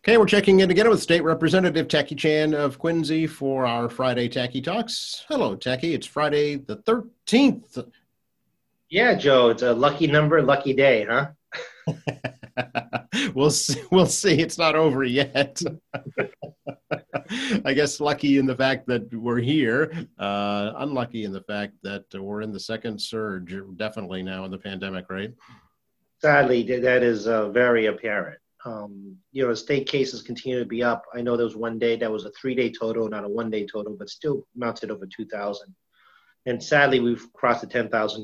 Okay, we're checking in again with State Representative Tacky Chan of Quincy for our Friday Tacky Talks. Hello, Tacky. It's Friday the 13th. Yeah, Joe, it's a lucky number, lucky day, huh? We'll see. We'll see. It's not over yet. I guess lucky in the fact that we're here. Unlucky in the fact that we're in the second surge, definitely now in the pandemic, right? Sadly, that is very apparent. State cases continue to be up. I know there was one day that was a 3-day total, not a 1-day total, but still mounted over 2,000. And sadly, we've crossed the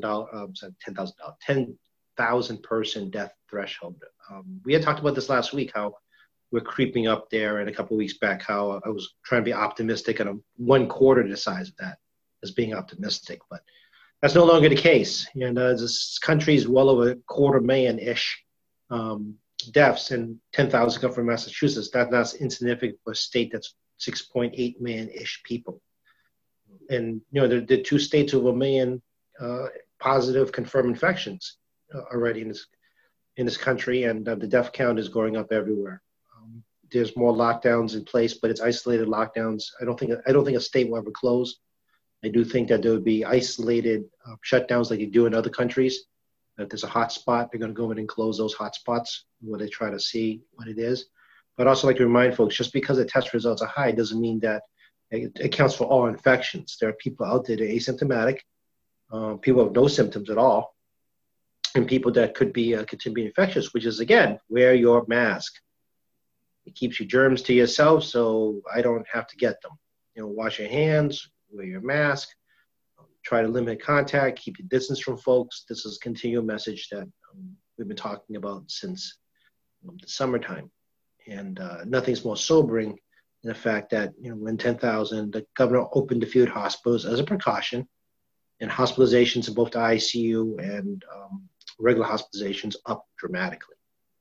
$10,000 person death threshold. We had talked about this last week, how we're creeping up there, and a couple of weeks back, how I was trying to be optimistic, and I'm 1/4 the size of that as being optimistic, but that's no longer the case. And this country is well over 250,000-ish deaths, and 10,000 come from Massachusetts. That's insignificant for a state that's 6.8 million-ish people. And the two states with 1 million positive confirmed infections already in this country, and the death count is going up everywhere. There's more lockdowns in place, but it's isolated lockdowns. I don't think a state will ever close. I do think that there would be isolated shutdowns like you do in other countries. If there's a hot spot, they're going to go in and close those hot spots where they try to see what it is. But also like to remind folks, just because the test results are high doesn't mean that it accounts for all infections. There are people out there that are asymptomatic, people with no symptoms at all, and people that could be infectious, which is, again, wear your mask. It keeps your germs to yourself, so I don't have to get them. Wash your hands, wear your mask, try to limit contact, keep your distance from folks. This is a continual message that we've been talking about since the summertime. And nothing's more sobering than the fact that, when 10,000, the governor opened a few hospitals as a precaution, and hospitalizations in both the ICU and regular hospitalizations up dramatically.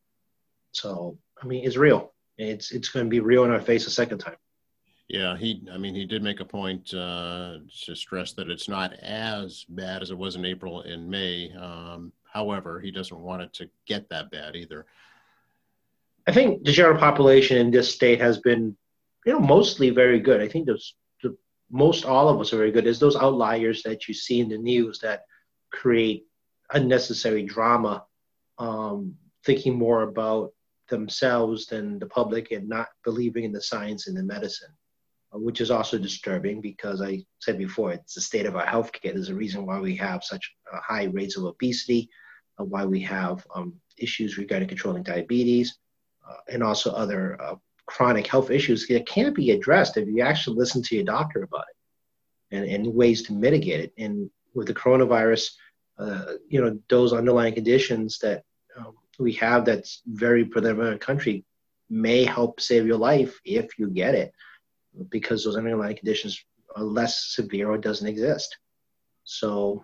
So, it's real. It's going to be real in our face a second time. Yeah, he did make a point to stress that it's not as bad as it was in April and May. However, he doesn't want it to get that bad either. I think the general population in this state has been, mostly very good. I think most all of us are very good. There's those outliers that you see in the news that create unnecessary drama, thinking more about themselves than the public and not believing in the science and the medicine, which is also disturbing because I said before, it's the state of our healthcare. There's a reason why we have such high rates of obesity, why we have issues regarding controlling diabetes, and also other chronic health issues that can't be addressed if you actually listen to your doctor about it and ways to mitigate it. And with the coronavirus, those underlying conditions that we have that's very prevalent in the country may help save your life if you get it, because those underlying conditions are less severe or doesn't exist. So,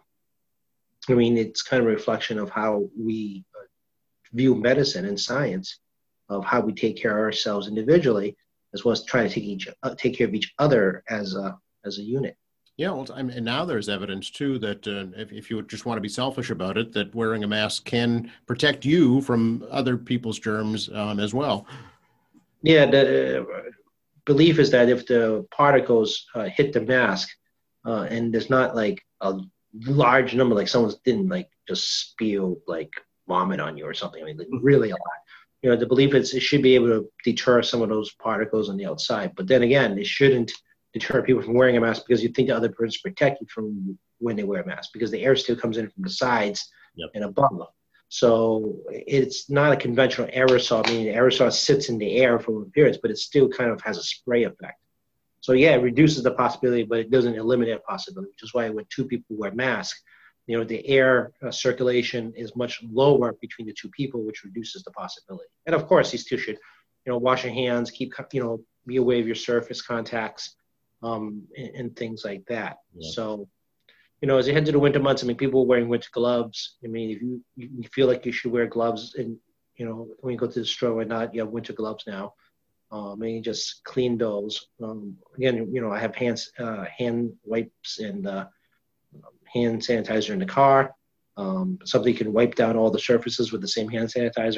it's kind of a reflection of how we view medicine and science, of how we take care of ourselves individually, as well as trying to take care of each other as a unit. Yeah, well, and now there's evidence too that if you just want to be selfish about it, that wearing a mask can protect you from other people's germs as well. Yeah, the belief is that if the particles hit the mask, and there's not like a large number, like someone didn't like just spew like vomit on you or something. Really a lot. The belief is it should be able to deter some of those particles on the outside. But then again, it shouldn't deter people from wearing a mask because you think the other person's protected from when they wear a mask, because the air still comes in from the sides. Yep. And above. So it's not a conventional aerosol, meaning the aerosol sits in the air for appearance, but it still kind of has a spray effect. So yeah, it reduces the possibility, but it doesn't eliminate a possibility, which is why when two people wear masks, the air circulation is much lower between the two people, which reduces the possibility. And of course, you still should, wash your hands, be aware of your surface contacts, and things like that. Yeah. So, as you head to the winter months, people are wearing winter gloves. If you feel like you should wear gloves, and when you go to the store or not, you have winter gloves now. And you just clean those. Again, I have hand wipes and hand sanitizer in the car. Something you can wipe down all the surfaces with the same hand sanitizer.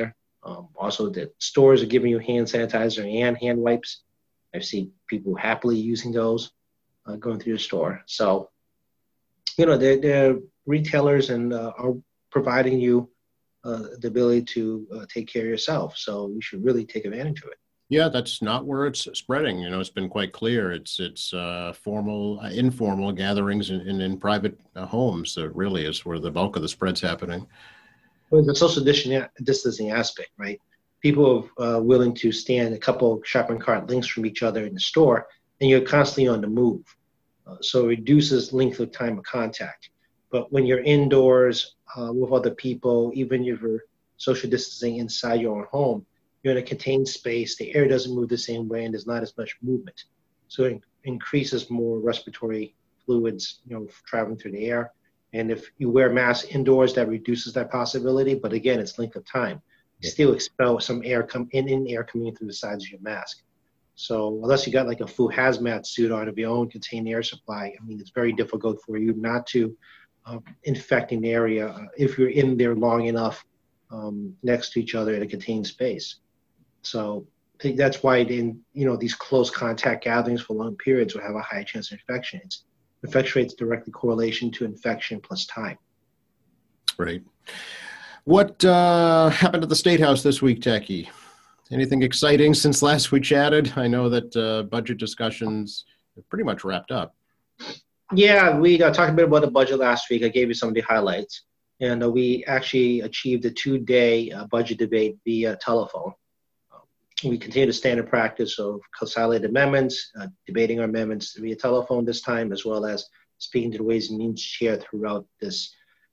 Also, the stores are giving you hand sanitizer and hand wipes. I've seen people happily using those going through the store. So, they're retailers and are providing you the ability to take care of yourself. So you should really take advantage of it. Yeah, that's not where it's spreading. It's been quite clear. It's formal, informal gatherings in private homes. That really is where the bulk of the spread's happening. Well, the social distancing aspect, right? People are willing to stand a couple shopping cart lengths from each other in the store, and you're constantly on the move. So it reduces length of time of contact. But when you're indoors with other people, even if you're social distancing inside your own home, you're in a contained space, the air doesn't move the same way, and there's not as much movement. So it increases more respiratory fluids, traveling through the air. And if you wear masks indoors, that reduces that possibility. But again, it's length of time. You still expel some air air coming in through the sides of your mask. So unless you got like a full hazmat suit on of your own contained air supply, it's very difficult for you not to infecting the area if you're in there long enough next to each other in a contained space. So I think that's why these close contact gatherings for long periods will have a high chance of infection. Infection rate's directly correlation to infection plus time. Right. What happened at the State House this week, Jackie? Anything exciting since last we chatted? I know that budget discussions are pretty much wrapped up. Yeah, we talked a bit about the budget last week. I gave you some of the highlights. And we actually achieved a 2-day budget debate via telephone. We continue the standard practice of consolidated amendments, debating our amendments via telephone this time, as well as speaking to the Ways and Means Chair throughout this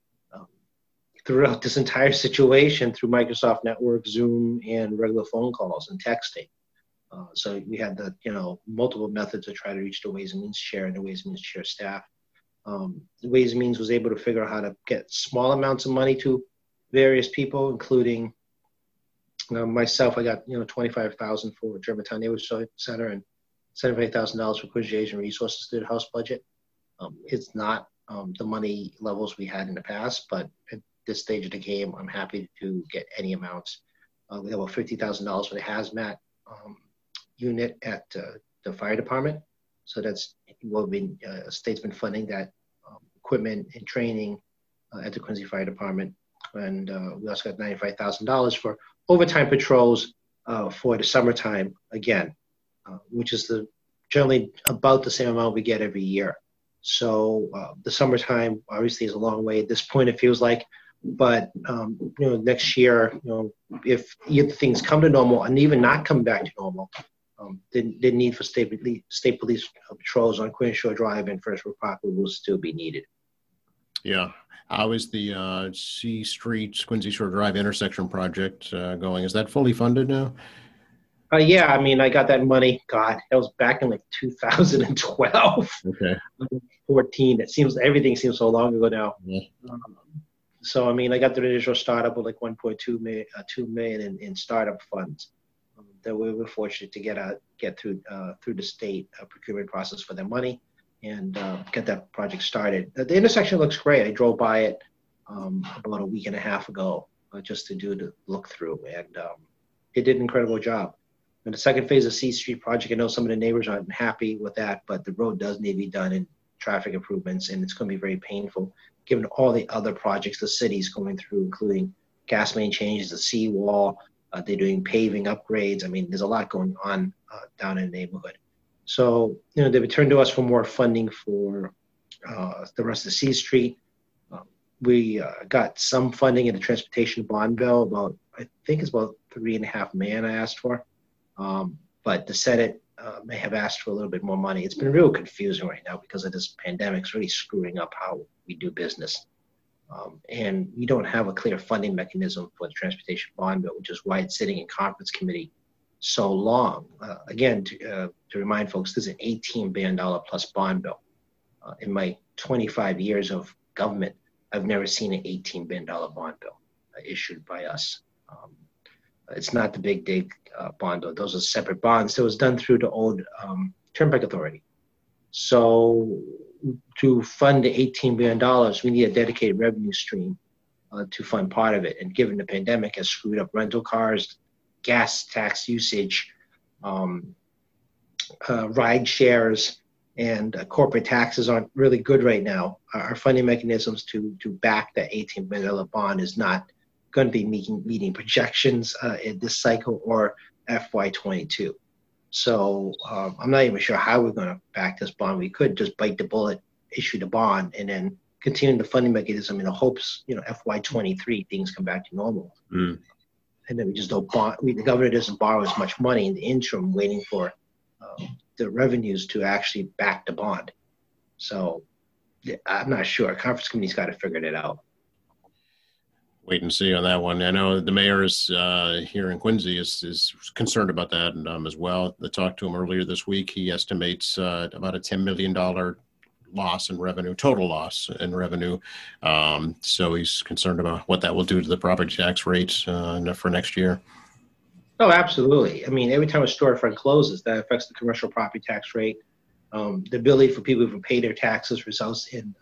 entire situation through Microsoft Network, Zoom, and regular phone calls and texting. So we had multiple methods to try to reach the Ways and Means Chair and the Ways and Means Chair staff. The Ways and Means was able to figure out how to get small amounts of money to various people, including myself. I got $25,000 for Germantown Neighborhood Center and $75,000 for Quincy Asian Resources through the House budget. It's not the money levels we had in the past, but at this stage of the game, I'm happy to get any amounts. We have about $50,000 for the hazmat unit at the fire department. So that's what state's been funding that equipment and training at the Quincy Fire Department. And we also got $95,000 for overtime patrols for the summertime again, which is generally about the same amount we get every year. So the summertime obviously is a long way at this point, it feels like. But next year, if things come to normal and even not come back to normal, the need for state police patrols on Queen Shore Drive and First River Park will still be needed. Yeah. How is the C Street, Quincy Shore Drive intersection project going? Is that fully funded now? Yeah, I got that money. God, that was back in 2012. Okay. 14. Everything seems so long ago now. Yeah. So I got the initial startup with 1.2 million, 2 million in startup funds that we were fortunate to get through the state procurement process for their money and get that project started. The intersection looks great. I drove by it about a week and a half ago just to do the look through, and it did an incredible job. And the second phase of C Street project, I know some of the neighbors aren't happy with that, but the road does need to be done in traffic improvements, and it's going to be very painful given all the other projects the city's going through, including gas main changes, the seawall. They're doing paving upgrades. There's a lot going on down in the neighborhood. So, they returned to us for more funding for the rest of C Street. We got some funding in the transportation bond bill, I think it's about $3.5 million I asked for. But the Senate may have asked for a little bit more money. It's been real confusing right now because of this pandemic. It's really screwing up how we do business. And we don't have a clear funding mechanism for the transportation bond bill, which is why it's sitting in conference committee so long. Again, to remind folks, this is an $18 billion plus bond bill. In my 25 years of government, I've never seen an $18 billion bond bill issued by us. It's not the big dig bond bill. Those are separate bonds. It was done through the old Turnpike Authority. So to fund the $18 billion, we need a dedicated revenue stream to fund part of it. And given the pandemic has screwed up rental cars, gas tax usage, ride shares, and corporate taxes aren't really good right now. Our funding mechanisms to back that $18 billion bond is not going to be meeting projections in this cycle or FY22. So I'm not even sure how we're going to back this bond. We could just bite the bullet, issue the bond, and then continue the funding mechanism in the hopes, FY23 things come back to normal. And then we just don't the governor doesn't borrow as much money in the interim, waiting for the revenues to actually back the bond. So I'm not sure. Conference committee's got to figure that out. Wait and see on that one. I know the mayor is here in Quincy is concerned about that as well. I talked to him earlier this week. He estimates about a $10 million loss in revenue, total loss in revenue. So he's concerned about what that will do to the property tax rates for next year. Oh, absolutely. I mean, every time a storefront closes, that affects the commercial property tax rate. The ability for people to pay their taxes results in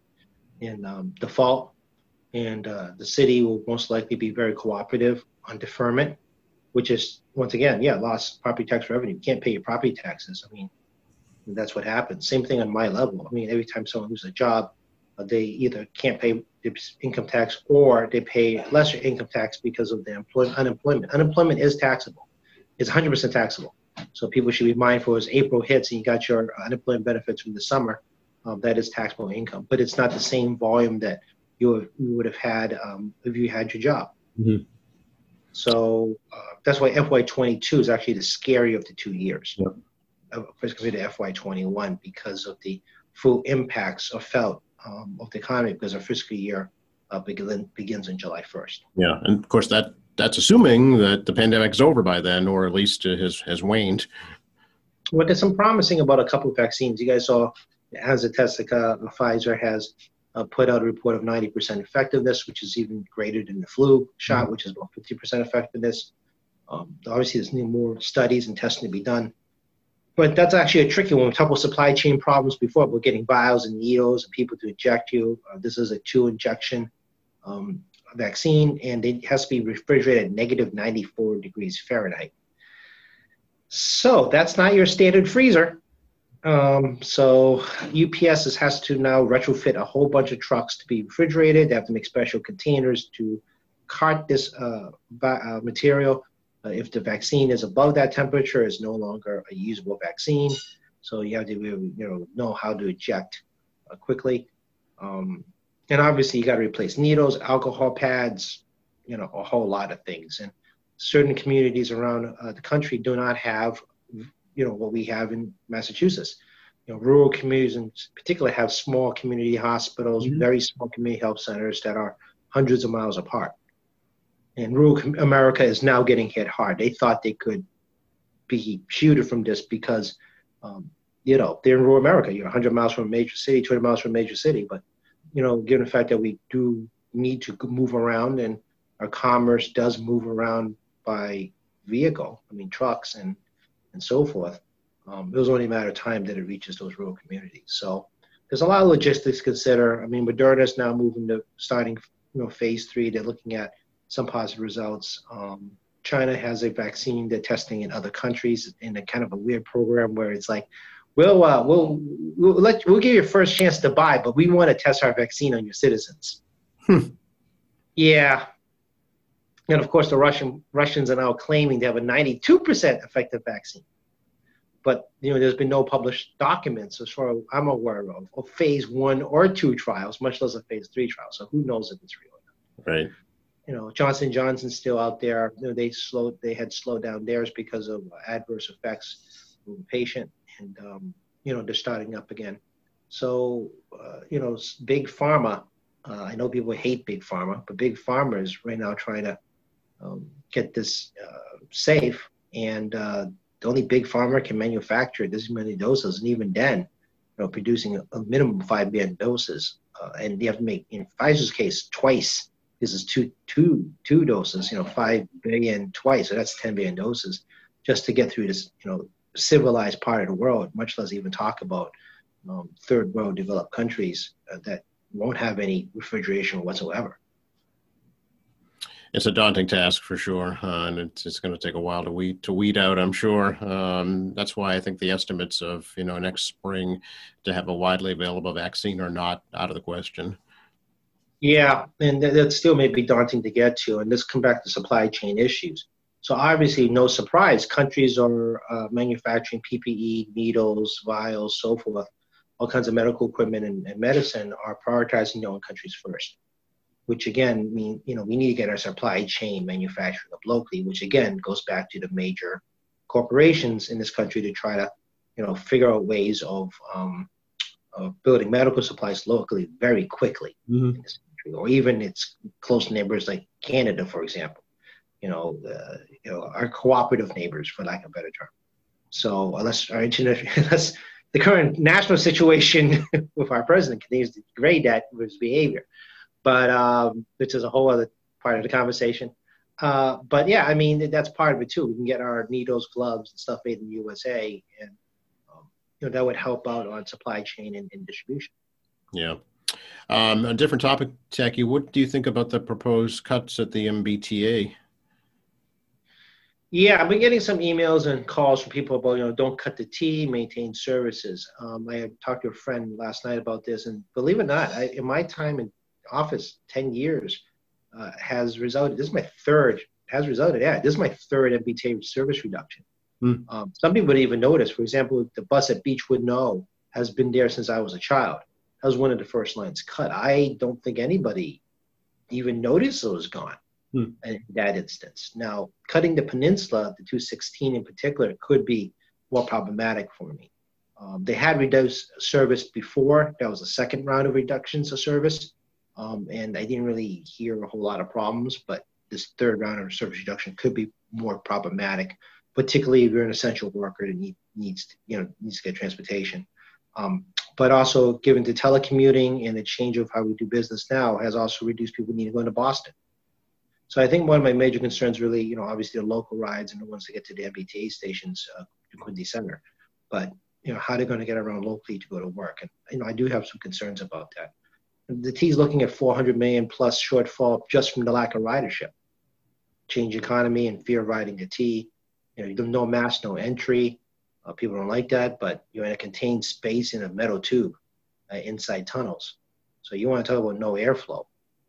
default. And the city will most likely be very cooperative on deferment, which is, once again, lost property tax revenue. You can't pay your property taxes. I mean, that's what happens. Same thing on my level. I mean, every time someone loses a job, they either can't pay income tax or they pay lesser income tax because of the unemployment. Unemployment is taxable. It's 100% taxable. So people should be mindful as April hits and you got your unemployment benefits from the summer, that is taxable income. But it's not the same volume that you would have had if you had your job. Mm-hmm. So that's why FY22 is actually the scarier of the 2 years, compared to FY21, because of the full impacts are felt of the economy, because our fiscal year begins on July 1st. Yeah, and of course that's assuming that the pandemic is over by then, or at least has waned. Well, there's some promising about a couple of vaccines. You guys saw AstraZeneca, Pfizer has put out a report of 90% effectiveness, which is even greater than the flu shot, which is about 50% effectiveness. Obviously, there's more studies and testing to be done. But that's actually a tricky one. We talked about supply chain problems before, about getting vials and needles and people to inject you. This is a 2-injection vaccine, and it has to be refrigerated at negative 94 degrees Fahrenheit. So that's not your standard freezer. So UPS has to now retrofit a whole bunch of trucks to be refrigerated. They have to make special containers to cart this material. If the vaccine is above that temperature, it's no longer a usable vaccine. So you have to really, know how to eject quickly. And obviously you got to replace needles, alcohol pads, a whole lot of things. And certain communities around the country do not have what we have in Massachusetts. Rural communities in particular have small community hospitals, very small community health centers that are hundreds of miles apart. And rural America is now getting hit hard. They thought they could be shielded from this because, they're in rural America. You're 100 miles from a major city, 200 miles from a major city. But, given the fact that we do need to move around and our commerce does move around by vehicle, trucks and so forth, it was only a matter of time that it reaches those rural communities. So there's a lot of logistics to consider. Moderna is now moving to starting, phase 3. They're looking at some positive results. China has a vaccine they're testing in other countries in a kind of a weird program where it's like, we'll give you a first chance to buy, but we want to test our vaccine on your citizens. Yeah. And of course, the Russians are now claiming they have a 92% effective vaccine. But there's been no published documents, as far as I'm aware of phase 1 or 2 trials, much less a phase 3 trial. So who knows if it's real or not? Right. Johnson & Johnson's still out there. They had slowed down theirs because of adverse effects of the patient, and they're starting up again. So big pharma. I know people hate big pharma, but big pharma is right now trying to get this safe, and the only big pharma can manufacture this many doses, and even then, producing a minimum of 5 billion doses, and you have to make, in Pfizer's case, twice. This is two doses, 5 billion twice, so that's 10 billion doses, just to get through this, civilized part of the world, much less even talk about third world developed countries that won't have any refrigeration whatsoever. It's a daunting task for sure, and it's going to take a while to weed out, I'm sure. That's why I think the estimates of next spring to have a widely available vaccine are not out of the question. Yeah, and that still may be daunting to get to. And this come back to supply chain issues. So obviously, no surprise, countries are manufacturing PPE, needles, vials, so forth, all kinds of medical equipment and medicine are prioritizing their own countries first. Which again mean we need to get our supply chain manufacturing up locally, which again goes back to the major corporations in this country to try to figure out ways of building medical supplies locally very quickly in this country, or even its close neighbors like Canada, for example. Our cooperative neighbors, for lack of a better term. So unless the current national situation with our president continues to degrade that with his behavior, but which is a whole other part of the conversation. But yeah, I mean, that's part of it too. We can get our needles, gloves, and stuff made in the USA, and that would help out on supply chain and distribution. Yeah. A different topic, Tacky. What do you think about the proposed cuts at the MBTA? Yeah, I've been getting some emails and calls from people about, don't cut the T, maintain services. I had talked to a friend last night about this, and believe it or not, in my time in office, 10 years, has resulted, this is my third MBTA service reduction. Some people would even notice, for example, the bus at Beechwood Knoll has been there since I was a child. That was one of the first lines cut. I don't think anybody even noticed it was gone in that instance. Now, cutting the Peninsula, the 216 in particular, could be more problematic for me. They had reduced service before. That was the second round of reductions of service. And I didn't really hear a whole lot of problems, but this third round of service reduction could be more problematic, particularly if you're an essential worker that needs to get transportation. But also, given the telecommuting and the change of how we do business now, has also reduced people needing to go into Boston. So I think one of my major concerns really, obviously the local rides and the ones that get to the MBTA stations to Quincy Center, but how they're going to get around locally to go to work. And I do have some concerns about that. The T is looking at 400 million plus shortfall just from the lack of ridership. Change economy and fear of riding the T. No mask, no entry. People don't like that, but you're in a contained space in a metal tube inside tunnels. So you want to talk about no airflow.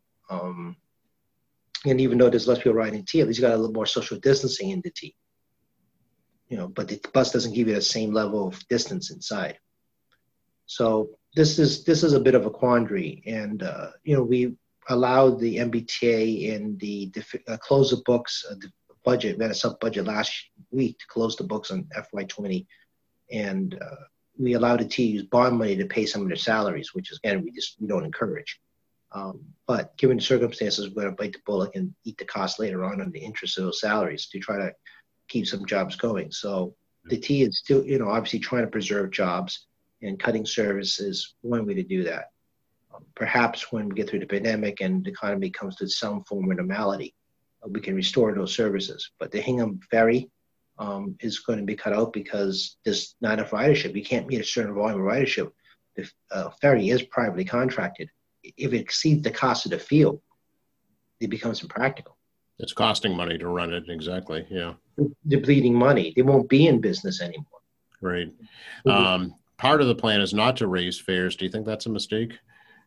And even though there's less people riding T, at least you got a little more social distancing in the T. But the bus doesn't give you the same level of distance inside. So this is a bit of a quandary, and we allowed the MBTA and the close the books, the budget, we had a sub budget last week to close the books on FY20, and we allowed the T to use bond money to pay some of their salaries, which is, again, we don't encourage. But given the circumstances, we're going to bite the bullet and eat the cost later on the interest of those salaries to try to keep some jobs going. So the T is still, obviously trying to preserve jobs, and cutting service is one way to do that. Perhaps when we get through the pandemic and the economy comes to some form of normality, we can restore those services. But the Hingham Ferry is going to be cut out because there's not enough ridership. You can't meet a certain volume of ridership. The ferry is privately contracted. If it exceeds the cost of the field, it becomes impractical. It's costing money to run it, exactly, yeah. They're bleeding money. They won't be in business anymore. Right. Part of the plan is not to raise fares. Do you think that's a mistake?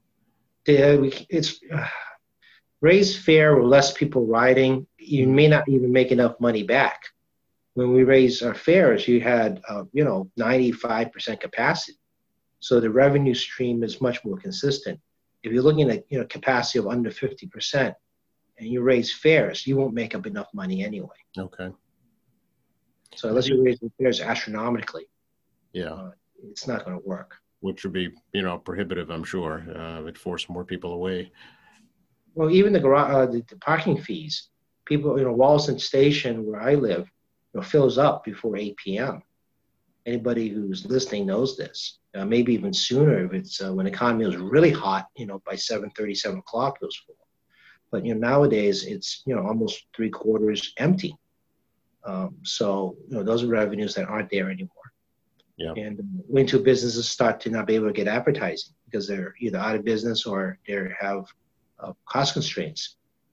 It's raise fare with less people riding. You may not even make enough money back. When we raised our fares, you had 95% capacity, so the revenue stream is much more consistent. If you're looking at capacity of under 50% and you raise fares, you won't make up enough money anyway. Okay. So unless you raise the fares astronomically, yeah, it's not going to work. Which would be prohibitive, I'm sure. It'd force more people away. Well, even the parking fees, people, Wallaston Station where I live, fills up before 8 p.m. Anybody who's listening knows this. Maybe even sooner if it's when the economy is really hot, by 7:30, 7 o'clock goes full. But nowadays it's almost 3/4 empty. So those are revenues that aren't there anymore. Yeah. And when two businesses start to not be able to get advertising because they're either out of business or they have cost constraints,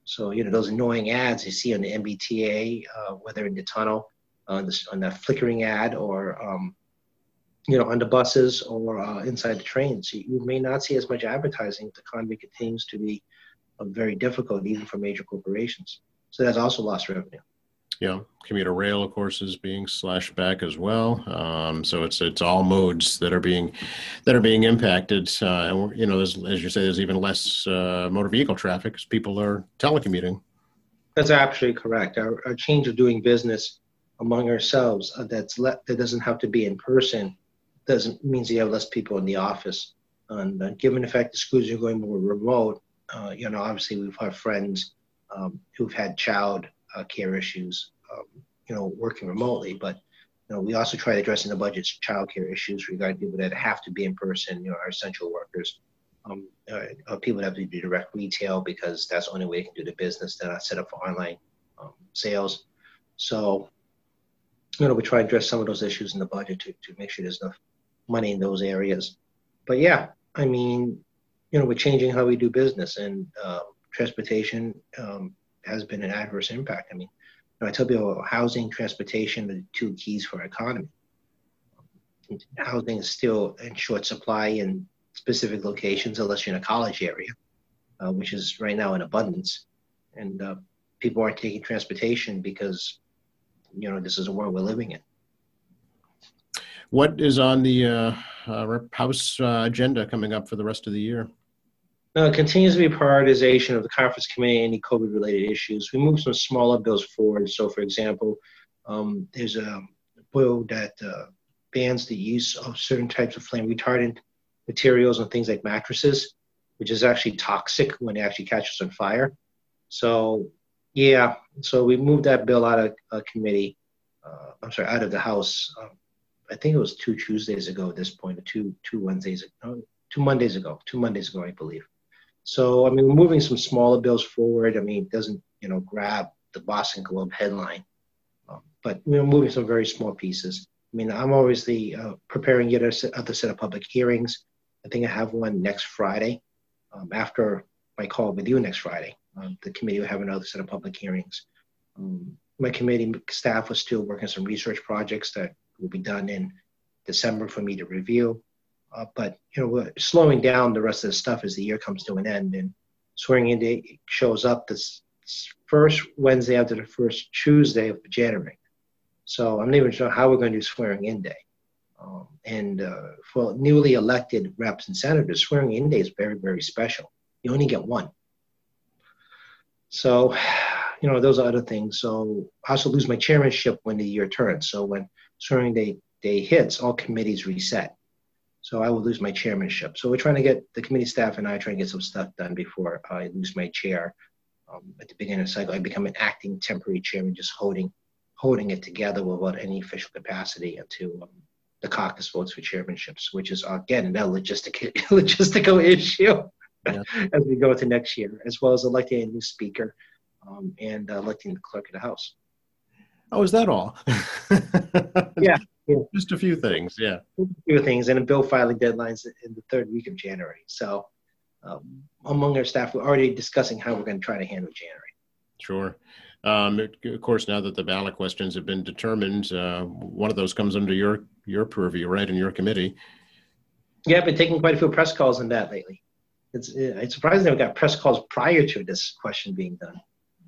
So, those annoying ads you see on the MBTA, whether in the tunnel, on the flickering ad, or, on the buses or inside the trains, you may not see as much advertising if the economy continues to be very difficult, even for major corporations. So that's also lost revenue. Yeah, commuter rail, of course, is being slashed back as well. So it's all modes that are being impacted. And there's, as you say, there's even less motor vehicle traffic because people are telecommuting. That's absolutely correct. Our change of doing business among ourselves that doesn't have to be in person means you have less people in the office. And given the fact the schools are going more remote, obviously we've had friends who've had child care issues, working remotely. But we also try to address in the budget child care issues regarding people that have to be in person, our essential workers, people that have to do direct retail because that's the only way they can do the business. They're not set up for online sales. So, we try to address some of those issues in the budget to make sure there's enough money in those areas. But yeah, I mean, we're changing how we do business, and transportation has been an adverse impact. I mean, I tell people housing, transportation are the two keys for our economy. Housing is still in short supply in specific locations, unless you're in a college area, which is right now in abundance. And people aren't taking transportation because, this is the world we're living in. What is on the House agenda coming up for the rest of the year? It continues to be prioritization of the conference committee, any COVID-related issues. We moved some smaller bills forward. So, for example, there's a bill that bans the use of certain types of flame retardant materials on things like mattresses, which is actually toxic when it actually catches on fire. So, yeah, so we moved that bill out of committee. Out of the House. I think it was 2 Tuesdays ago at this point, or two Wednesdays ago, 2 Mondays ago, I believe. So, I mean, we're moving some smaller bills forward. I mean, it doesn't, grab the Boston Globe headline, but we're moving some very small pieces. I mean, I'm obviously preparing yet another set of public hearings. I think I have one next Friday. After my call with you next Friday, the committee will have another set of public hearings. My committee staff was still working on some research projects that will be done in December for me to review. But, we're slowing down the rest of the stuff as the year comes to an end, and swearing in day shows up this first Wednesday after the first Tuesday of January. So I'm not even sure how we're going to do swearing in day. And for newly elected reps and senators, swearing in day is very, very special. You only get one. So, those are other things. So I also lose my chairmanship when the year turns. So when swearing day hits, all committees reset. So I will lose my chairmanship. So we're trying to get the committee staff and I trying to get some stuff done before I lose my chair. At the beginning of the cycle, I become an acting temporary chairman, just holding it together without any official capacity until the caucus votes for chairmanships, which is, again, that logistical issue as we go into next year, as well as electing a new speaker and electing the clerk of the House. Oh, is that all? Yeah. Just a few things, yeah. A few things, and a bill filing deadlines in the third week of January. So among our staff, we're already discussing how we're going to try to handle January. Sure. Of course, now that the ballot questions have been determined, one of those comes under your purview, right, in your committee. Yeah, I've been taking quite a few press calls on that lately. It's surprising we got press calls prior to this question being done.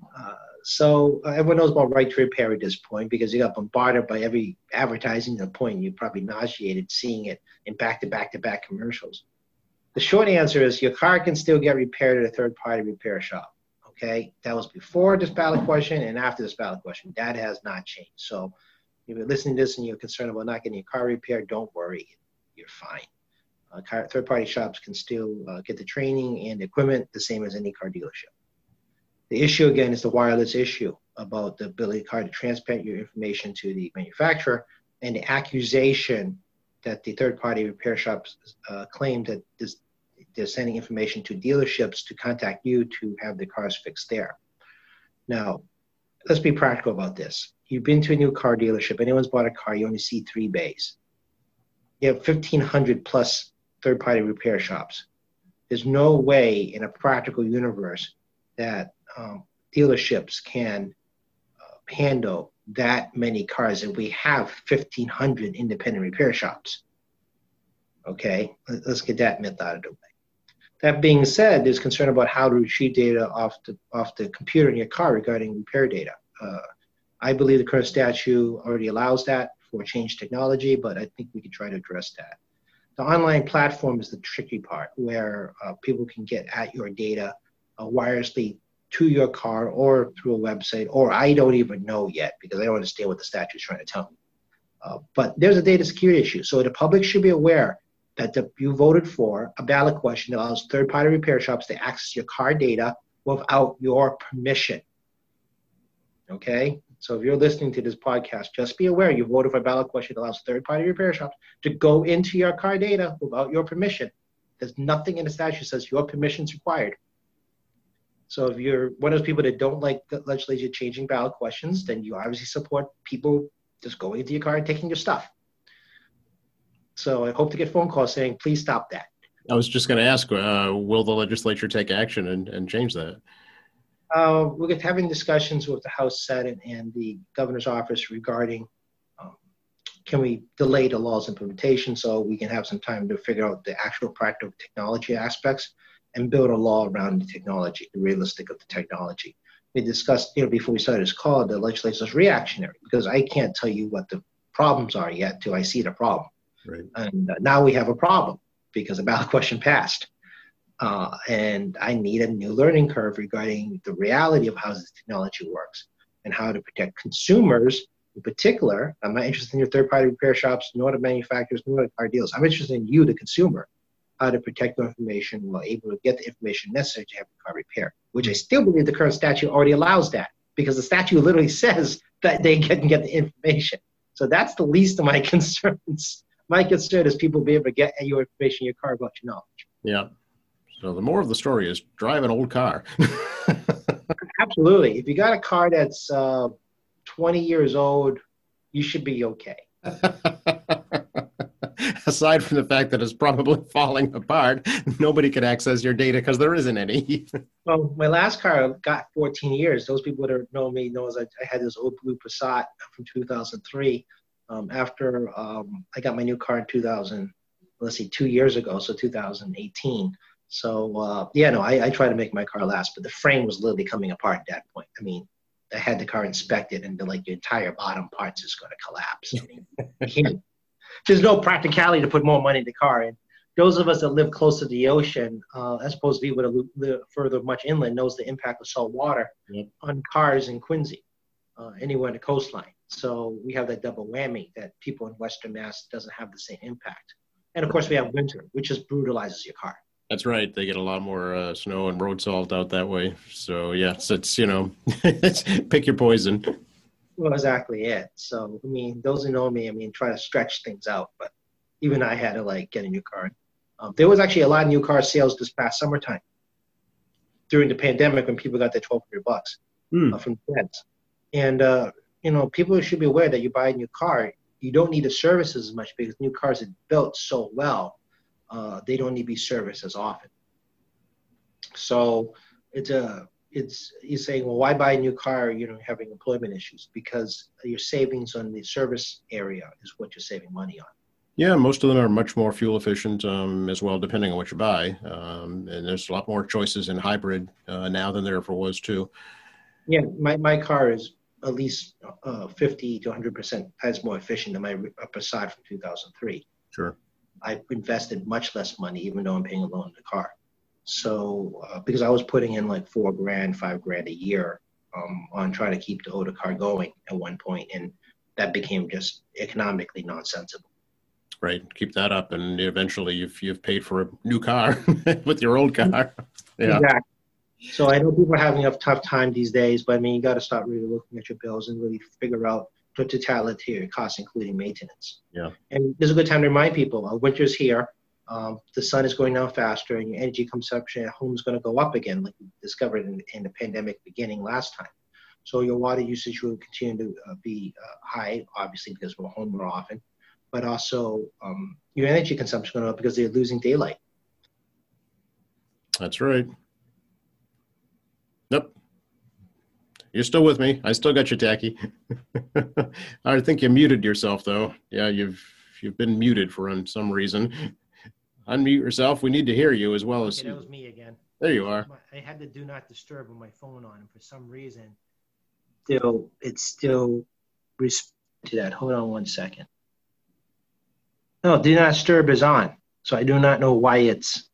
So everyone knows about right to repair at this point because you got bombarded by every advertising to the point you're probably nauseated seeing it in back-to-back commercials. The short answer is your car can still get repaired at a third-party repair shop, okay? That was before this ballot question and after this ballot question. That has not changed. So if you're listening to this and you're concerned about not getting your car repaired, don't worry. You're fine. Third-party shops can still get the training and equipment the same as any car dealership. The issue, again, is the wireless issue about the ability of the car to transmit your information to the manufacturer and the accusation that the third-party repair shops claim that they're sending information to dealerships to contact you to have the cars fixed there. Now, let's be practical about this. You've been to a new car dealership. Anyone's bought a car, you only see 3 bays. You have 1,500 plus third-party repair shops. There's no way in a practical universe that dealerships can handle that many cars, and we have 1,500 independent repair shops. Okay, let's get that myth out of the way. That being said, there's concern about how to retrieve data off the computer in your car regarding repair data. I believe the current statute already allows that for change technology, but I think we can try to address that. The online platform is the tricky part, where people can get at your data wirelessly to your car or through a website, or I don't even know yet because I don't understand what the statute is trying to tell me. But there's a data security issue. So the public should be aware that you voted for a ballot question that allows third-party repair shops to access your car data without your permission. Okay? So if you're listening to this podcast, just be aware you voted for a ballot question that allows third-party repair shops to go into your car data without your permission. There's nothing in the statute that says your permission is required. So if you're one of those people that don't like the legislature changing ballot questions, then you obviously support people just going into your car and taking your stuff. So I hope to get phone calls saying, please stop that. I was just going to ask, will the legislature take action and change that? We're having discussions with the House, Senate, and the governor's office regarding can we delay the law's implementation so we can have some time to figure out the actual practical technology aspects and build a law around the technology, the realistic of the technology. We discussed, before we started this call, the legislature is reactionary because I can't tell you what the problems are yet till I see the problem. Right. And now we have a problem because a ballot question passed. And I need a new learning curve regarding the reality of how this technology works and how to protect consumers in particular. I'm not interested in your third-party repair shops, nor the manufacturers, nor the car dealers. I'm interested in you, the consumer, how to protect your information while able to get the information necessary to have the car repaired, which I still believe the current statute already allows that because the statute literally says that they can get the information. So that's the least of my concerns. My concern is people be able to get your information in your car about your knowledge. Yeah. So the more of the story is drive an old car. Absolutely. If you got a car that's 20 years old, you should be okay. Aside from the fact that it's probably falling apart, nobody can access your data because there isn't any. Well, my last car got 14 years. Those people that know me knows I had this old blue Passat from 2003. After I got my new car in 2 years ago, so 2018. So, I try to make my car last, but the frame was literally coming apart at that point. I mean, I had the car inspected and the entire bottom parts is going to collapse. I mean, there's no practicality to put more money in the car. And those of us that live close to the ocean, as opposed to people that live further much inland, knows the impact of salt water on cars in Quincy, anywhere in the coastline. So we have that double whammy that people in Western Mass doesn't have the same impact. And of course we have winter, which just brutalizes your car. That's right. They get a lot more snow and road salt out that way. So yes, it's, it's pick your poison. Well, exactly it. So, I mean, those who know me, try to stretch things out, but even I had to get a new car. There was actually a lot of new car sales this past summertime during the pandemic when people got their $1,200 from feds. And, people should be aware that you buy a new car, you don't need the services as much because new cars are built so well, they don't need to be serviced as often. So you're saying, well, why buy a new car, having employment issues? Because your savings on the service area is what you're saving money on. Yeah, most of them are much more fuel efficient as well, depending on what you buy. And there's a lot more choices in hybrid now than there ever was too. Yeah, my car is at least 50 to 100% as more efficient than my Passat from 2003. Sure. I've invested much less money, even though I'm paying a loan on the car. So, because I was putting in $4,000, $5,000 a year on trying to keep the older car going at one point, and that became just economically nonsensical. Right, keep that up, and eventually you've paid for a new car with your old car. Yeah. Exactly. So I know people are having a tough time these days, but you got to start really looking at your bills and really figure out the totality of your costs, including maintenance. Yeah. And this is a good time to remind people: winter's here. The sun is going down faster, and your energy consumption at home is going to go up again, like we discovered in the pandemic beginning last time. So your water usage will continue to be high, obviously, because we're home more often, but also your energy consumption is going up because they're losing daylight. That's right. Yep. You're still with me. I still got you, Tacky. I think you muted yourself, though. Yeah, you've been muted for some reason. Unmute yourself. We need to hear you as well as. Okay, that was me again. There you are. I had the do not disturb on my phone on, and for some reason, it's still responding to that. Hold on one second. No, do not disturb is on, so I do not know why it's.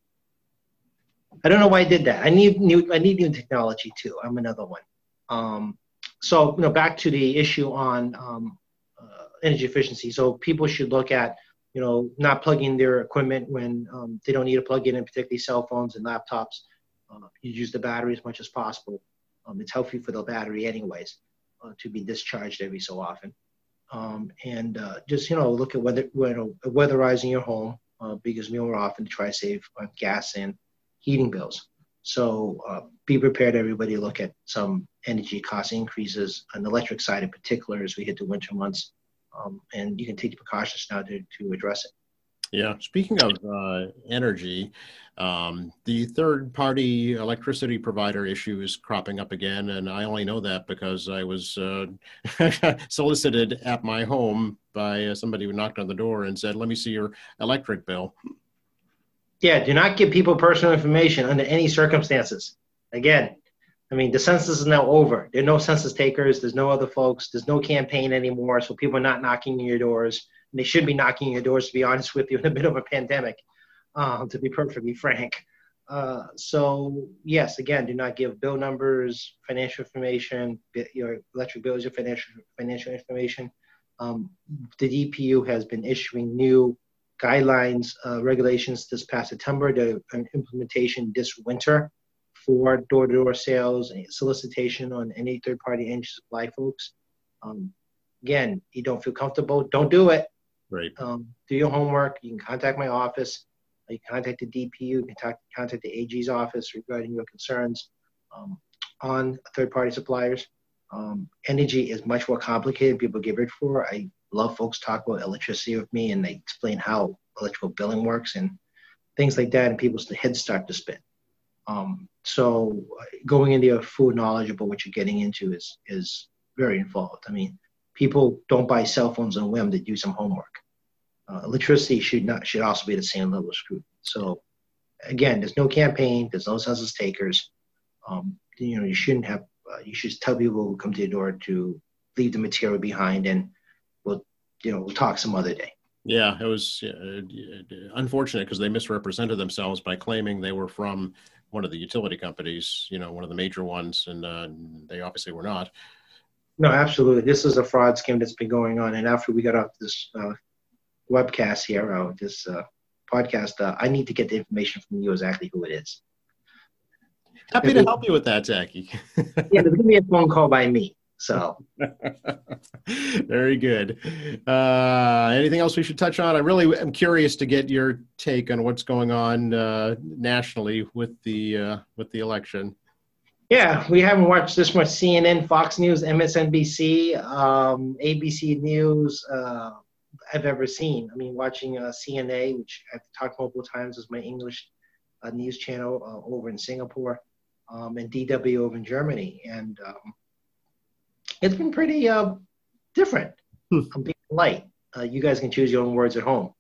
I don't know why I did that. I need new technology too. I'm another one. So back to the issue on energy efficiency. So people should look at not plugging their equipment when they don't need to plug it in, particularly cell phones and laptops. You use the battery as much as possible. It's healthy for the battery anyways to be discharged every so often. And just look at weatherizing your home because more often to try to save on gas and heating bills. So be prepared, everybody, to look at some energy cost increases on the electric side in particular as we hit the winter months. And you can take the precautions now to address it. Yeah. Speaking of energy, the third-party electricity provider issue is cropping up again, and I only know that because I was solicited at my home by somebody who knocked on the door and said, "Let me see your electric bill." Yeah, do not give people personal information under any circumstances. Again, I mean, the census is now over. There are no census takers. There's no other folks. There's no campaign anymore, so people are not knocking on your doors. And they should be knocking on your doors, to be honest with you, in the middle of a pandemic, to be perfectly frank. So, yes, again, do not give bill numbers, financial information, your electric bills, your financial information. The DPU has been issuing new guidelines, regulations this past September, an implementation this winter for door-to-door sales and solicitation on any third-party energy supply folks. Again, you don't feel comfortable, don't do it. Right. Do your homework. You can contact my office. You can contact the DPU. You can contact the AG's office regarding your concerns on third-party suppliers. Energy is much more complicated than people give it for. I love folks talk about electricity with me, and they explain how electrical billing works and things like that, and people's heads start to spin. So going into your full knowledge about what you're getting into is very involved. I mean, people don't buy cell phones on a whim to do some homework. Electricity should also be the same level of scrutiny. So again, there's no campaign, there's no census takers. You shouldn't have. You should tell people who come to your door to leave the material behind, and we'll talk some other day. Yeah, it was unfortunate because they misrepresented themselves by claiming they were from one of the utility companies, one of the major ones, and they obviously were not. No, absolutely. This is a fraud scheme that's been going on. And after we got off this webcast here, this podcast, I need to get the information from you exactly who it is. Happy to help you with that, Tacky. Yeah, there's going to be a phone call by me. So very good. Anything else we should touch on? I really am curious to get your take on what's going on nationally with the election. Yeah, we haven't watched this much CNN, Fox News, MSNBC, ABC News I've ever seen. I mean, watching CNA, which I've talked multiple times, is my English news channel over in Singapore, and DW over in Germany. And it's been pretty different. I'm being polite. You guys can choose your own words at home.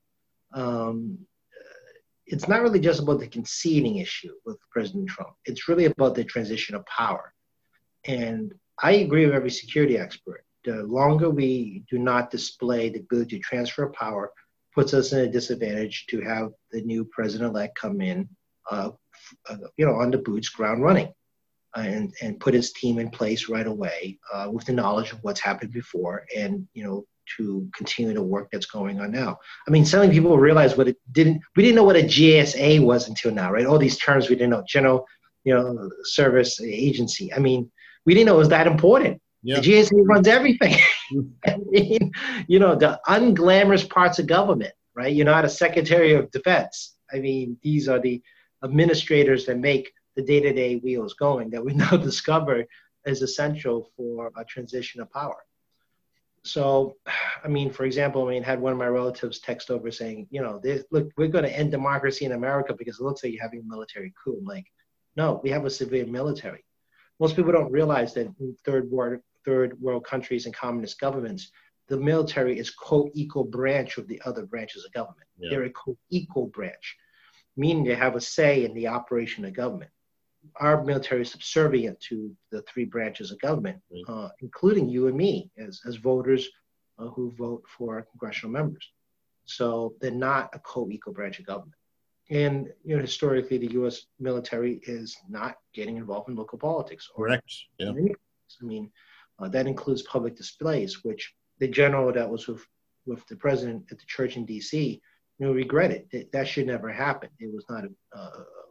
It's not really just about the conceding issue with President Trump. It's really about the transition of power. And I agree with every security expert. The longer we do not display the ability to transfer power puts us in a disadvantage to have the new president-elect come in, on the boots, ground running, and put his team in place right away with the knowledge of what's happened before, and to continue the work that's going on now. I mean, suddenly people realize we didn't know what a GSA was until now, right? All these terms we didn't know, general, service agency. I mean, we didn't know it was that important. Yeah. The GSA runs everything. I mean, the unglamorous parts of government, right? You're not a Secretary of Defense. I mean, these are the administrators that make the day-to-day wheels going that we now discover is essential for a transition of power. So, I mean, for example, had one of my relatives text over saying, look, we're going to end democracy in America because it looks like you're having a military coup. I'm like, no, we have a civilian military. most people don't realize that in third world countries and communist governments, the military is co-equal branch of the other branches of government. Yeah. They're a co-equal branch, meaning they have a say in the operation of government. Our military is subservient to the three branches of government, including you and me as voters who vote for congressional members. So they're not a co-equal branch of government. And historically, the U.S. military is not getting involved in local politics. Correct. Yeah. I mean, that includes public displays, which the general that was with the president at the church in D.C. Regretted. That should never happen. It was not a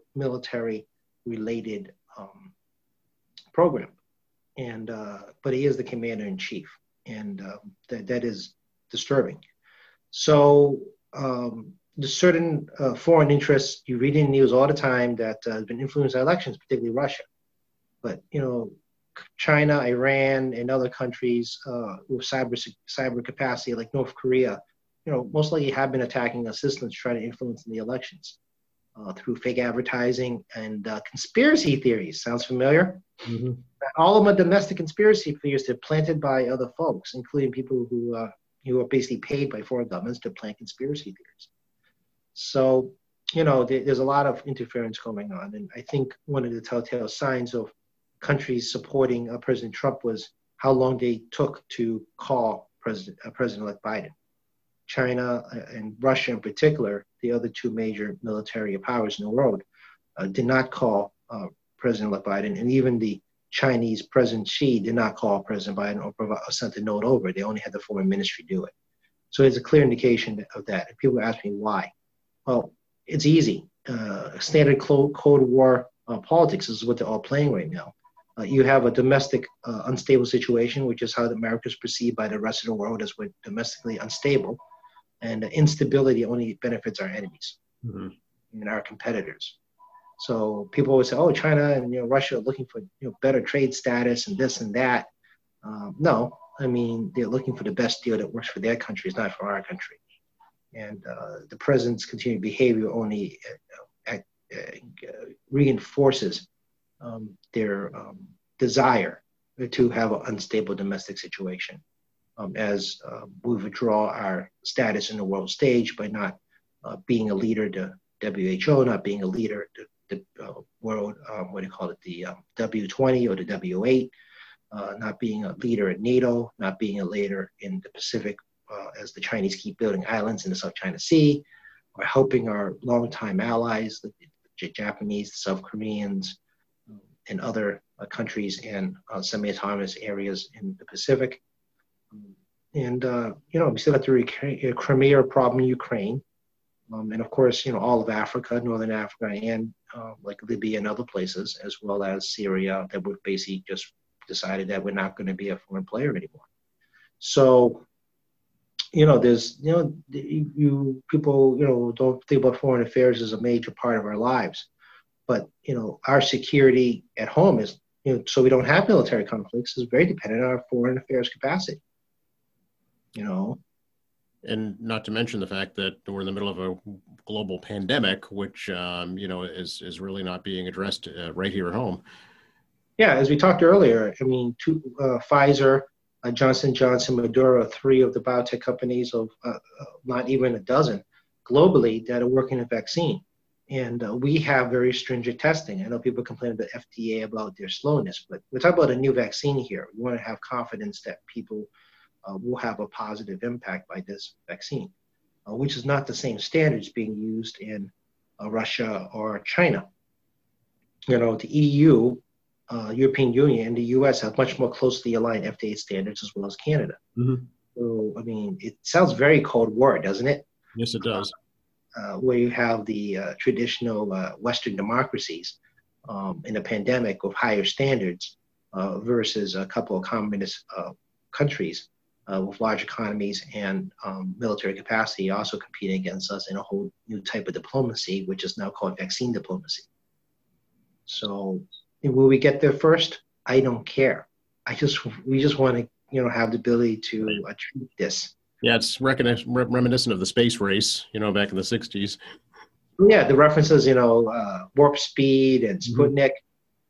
military-related program, and but he is the commander in chief, and that is disturbing. So there's certain foreign interests you read in the news all the time that have been influencing elections, particularly Russia. But China, Iran, and other countries with cyber capacity like North Korea, most likely have been attacking our systems, trying to influence in the elections through fake advertising and conspiracy theories. Sounds familiar? Mm-hmm. All of them are domestic conspiracy theories that are planted by other folks, including people who are basically paid by foreign governments to plant conspiracy theories. So, there's a lot of interference going on. And I think one of the telltale signs of countries supporting President Trump was how long they took to call President-elect Biden. China and Russia in particular, the other two major military powers in the world, did not call President-elect Biden. And even the Chinese President Xi did not call President Biden or sent a note over. They only had the foreign ministry do it. So it's a clear indication of that. And people ask me why. Well, it's easy. Standard Cold War politics is what they're all playing right now. You have a domestic unstable situation, which is how America is perceived by the rest of the world as we're domestically unstable. And instability only benefits our enemies and our competitors. So people always say, oh, China and Russia are looking for better trade status and this and that. No, I mean, they're looking for the best deal that works for their countries, not for our country. And the president's continued behavior only reinforces their desire to have an unstable domestic situation as we withdraw our status in the world stage by not being a leader to WHO, not being a leader to the world, the W20 or the W8, not being a leader in NATO, not being a leader in the Pacific as the Chinese keep building islands in the South China Sea, or helping our longtime allies, the Japanese, the South Koreans, and other countries in semi-autonomous areas in the Pacific. And, we still got the Crimea problem in Ukraine. And of course, all of Africa, Northern Africa, and like Libya and other places, as well as Syria, that we've basically just decided that we're not going to be a foreign player anymore. So, there's, people, don't think about foreign affairs as a major part of our lives. But, our security at home is, so we don't have military conflicts, is very dependent on our foreign affairs capacity. And not to mention the fact that we're in the middle of a global pandemic, which, is really not being addressed right here at home. Yeah, as we talked earlier, I mean, Pfizer, Johnson & Johnson, Moderna, three of the biotech companies of not even a dozen globally that are working on a vaccine. And we have very stringent testing. I know people complain about FDA about their slowness, but we're talking about a new vaccine here. We want to have confidence that people will have a positive impact by this vaccine, which is not the same standards being used in Russia or China. The EU, European Union, and the US have much more closely aligned FDA standards as well as Canada. Mm-hmm. So, I mean, it sounds very Cold War, doesn't it? Yes, it does. Where you have the traditional Western democracies in a pandemic with higher standards versus a couple of communist countries with large economies and military capacity also competing against us in a whole new type of diplomacy, which is now called vaccine diplomacy. So will we get there first? I don't care. We just want to have the ability to treat this. Yeah, it's reminiscent of the space race, back in the 60s. Yeah, the references, warp speed and Sputnik.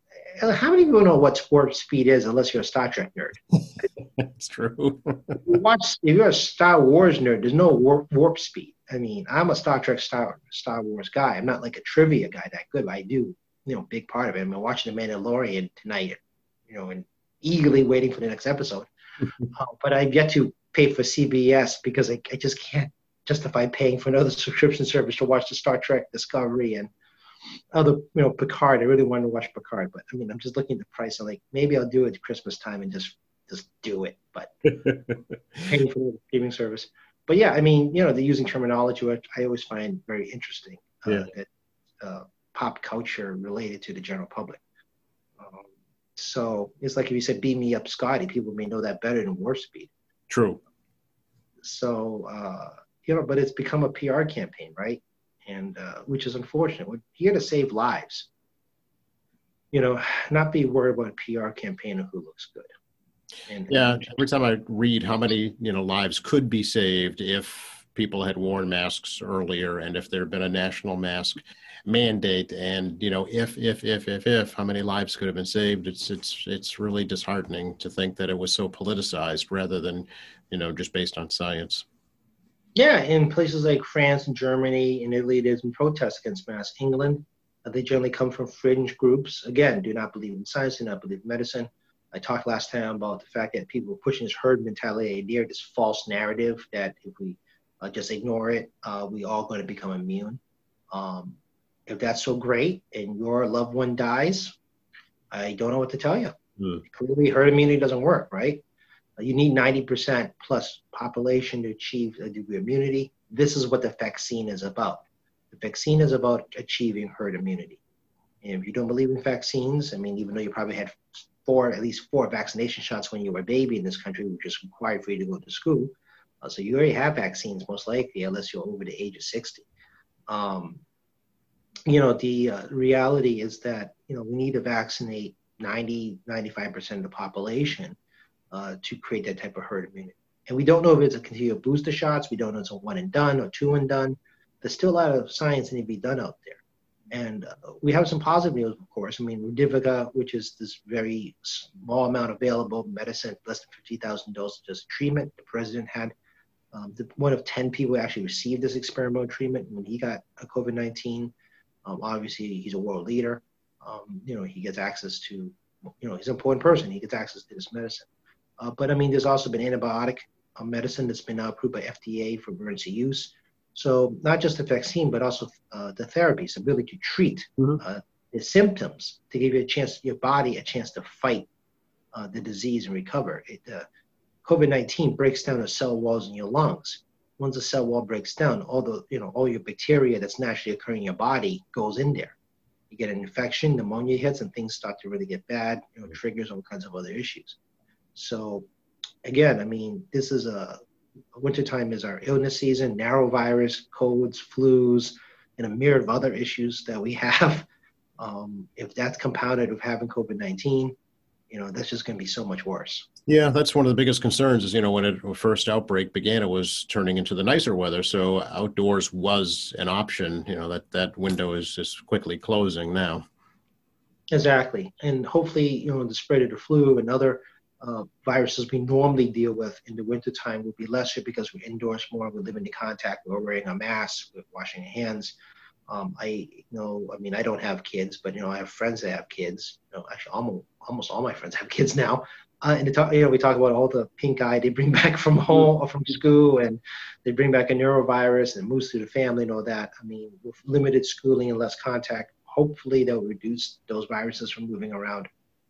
how many people know what warp speed is unless you're a Star Trek nerd? It's true. If you're a Star Wars nerd, there's no warp speed. I mean, I'm a Star Trek, Star Wars guy. I'm not like a trivia guy that good, but I do, big part of it. I'm watching The Mandalorian tonight, and eagerly waiting for the next episode. But I've yet to pay for CBS because I just can't justify paying for another subscription service to watch the Star Trek Discovery and other, Picard. I really wanted to watch Picard, but I mean, I'm just looking at the price. I'm like, maybe I'll do it at Christmas time and just do it, but paying for the streaming service. But yeah, I mean, they're using terminology which I always find very interesting. That pop culture related to the general public. So it's like if you said "Beam me up, Scotty," people may know that better than warp speed. True. So but it's become a PR campaign, right? And which is unfortunate. We're here to save lives. Not be worried about a PR campaign of who looks good. Every time I read how many lives could be saved if people had worn masks earlier, and if there had been a national mask mandate, and if how many lives could have been saved, it's really disheartening to think that it was so politicized rather than just based on science. Yeah, in places like France and Germany and Italy, there's been protests against masks. England, they generally come from fringe groups. Again, do not believe in science, do not believe in medicine. I talked last time about the fact that people are pushing this herd mentality idea, this false narrative that if we just ignore it, we all going to become immune. If that's so great and your loved one dies, I don't know what to tell you. Clearly, herd immunity doesn't work, right? You need 90% plus population to achieve a degree of immunity. This is what the vaccine is about. The vaccine is about achieving herd immunity. And if you don't believe in vaccines, I mean, even though you probably had at least four vaccination shots when you were a baby in this country, which is required for you to go to school. So you already have vaccines, most likely, unless you're over the age of 60. The reality is that, we need to vaccinate 95% of the population to create that type of herd immunity. And we don't know if it's a continual booster shots. We don't know if it's a one and done or two and done. There's still a lot of science that needs to be done out there. And we have some positive news, of course. I mean, Redivica, which is this very small amount available medicine, less than 50,000 doses of treatment. The president had one of 10 people actually received this experimental treatment when he got COVID-19. Obviously, he's a world leader. He gets access to, he's an important person. He gets access to this medicine. But I mean, there's also been antibiotic medicine that's been now approved by FDA for emergency use. So not just the vaccine, but also the therapies, the ability to treat the symptoms, to give your body a chance to fight the disease and recover. COVID-19 breaks down the cell walls in your lungs. Once the cell wall breaks down, all your bacteria that's naturally occurring in your body goes in there. You get an infection, pneumonia hits, and things start to really get bad. Triggers all kinds of other issues. So, again, I mean, this is wintertime is our illness season, narrow virus, colds, flus, and a myriad of other issues that we have. If that's compounded with having COVID-19, that's just going to be so much worse. Yeah, that's one of the biggest concerns is, when the first outbreak began, it was turning into the nicer weather. So outdoors was an option, that window is just quickly closing now. Exactly. And hopefully, the spread of the flu and other viruses we normally deal with in the wintertime will be lesser because we're indoors more, we're living in contact, we're wearing a mask, we're washing our hands. I don't have kids, but, I have friends that have kids. Actually, almost all my friends have kids now. And we talk about all the pink eye they bring back from home or from school, and they bring back a neurovirus and moves through the family and all that. I mean, with limited schooling and less contact, hopefully they'll reduce those viruses from moving around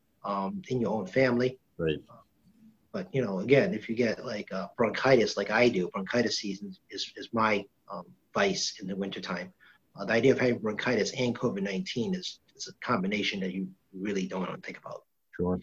in your own family. Right. But, again, if you get like bronchitis like I do, bronchitis season is my vice in the wintertime. The idea of having bronchitis and COVID-19 is a combination that you really don't want to think about. Sure.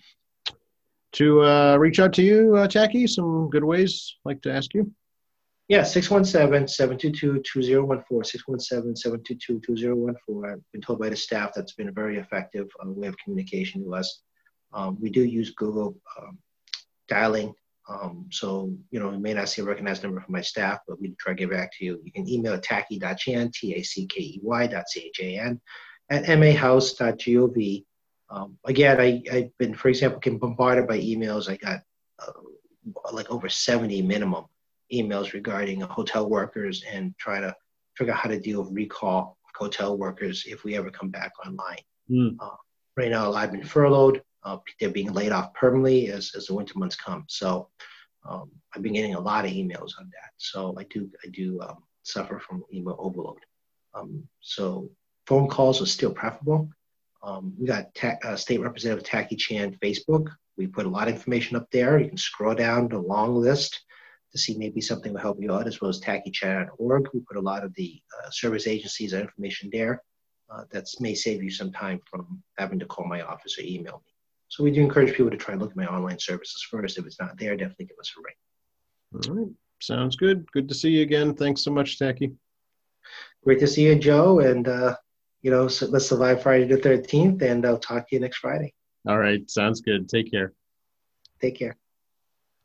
To reach out to you, Jackie, some good ways I'd like to ask you. Yeah, 617-722-2014, 617-722-2014. I've been told by the staff that's been a very effective way of communication to us. We do use Google dialing. So, we may not see a recognized number from my staff, but we try to get back to you. You can email tackey.chan, tackey.chan, at mahouse.gov. Again, I've been, for example, getting bombarded by emails. I got like over 70 minimum emails regarding hotel workers and trying to figure out how to deal with recall hotel workers if we ever come back online. Right now, I've been furloughed. They're being laid off permanently as the winter months come. So I've been getting a lot of emails on that. So I do suffer from email overload. So phone calls are still preferable. We got State Representative Tacky Chan Facebook. We put a lot of information up there. You can scroll down the long list to see maybe something will help you out, as well as tackychan.org. We put a lot of the service agencies and information there. That may save you some time from having to call my office or email me. So we do encourage people to try and look at my online services first. If it's not there, definitely give us a ring. All right. Sounds good. Good to see you again. Thanks so much, Tacky. Great to see you, Joe. And, so let's survive Friday the 13th, and I'll talk to you next Friday. All right. Sounds good. Take care. Take care.